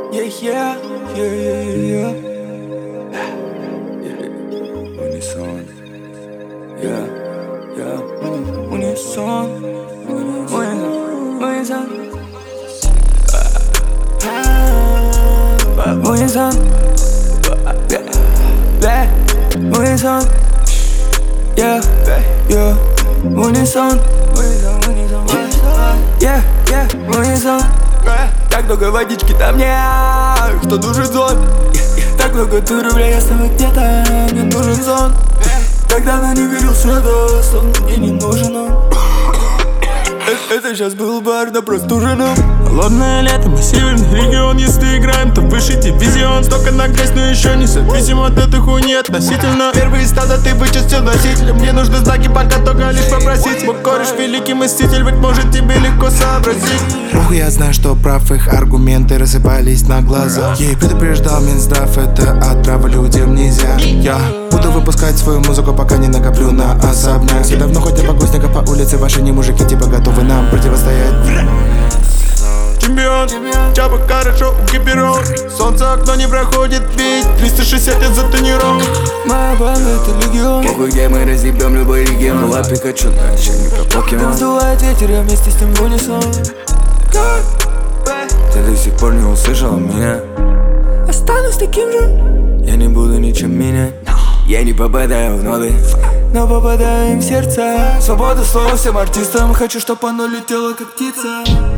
Yeah, yeah, yeah, yeah, yeah. Unisson. Yeah, yeah. Unisson. Unisson. Unisson. Unisson. Yeah, yeah. Unisson. Yeah, yeah. Unisson. Так много водички там нет, что душит сон. Так много турбля ясного где-то, мне нужен сон. Так давно не верил в это, сон мне не нужен он. Это сейчас был бар на простуженном. Холодное лето, мы северный регион. Если играем, то выше дивизион. Столько на грязь, но еще не зависим от этой хуйни относительно. Первые стада ты вычистил носителем. Мне нужны знаки, пока только лишь попросить. Мой кореш великий мститель, быть может тебе легко сообразить. Ох, я знаю, что прав, их аргументы рассыпались на глазах. Я и предупреждал Минздрав, это отрава, людям нельзя. Я буду выпускать свою музыку, пока не накоплю на особняк. Все давно ходят по снега по улице, ваши не мужики, типа готовы нам противостоять. Чемпион, чапа хорошо укипирован. Солнце окно не проходит, ведь 360 лет за тренировок. Моя банда это легион. Похуй, где мы разъебем любой регион. Была Пикачу, но еще не про покемон. Вздувает ветер, я вместе с ним в унисон. Ты до сих пор не услышала меня. Останусь таким же, Я не буду ничем менять. Я не попадаю в ноды, но попадаем в сердце. Свобода слова всем артистам. Хочу, чтоб оно летело как птица.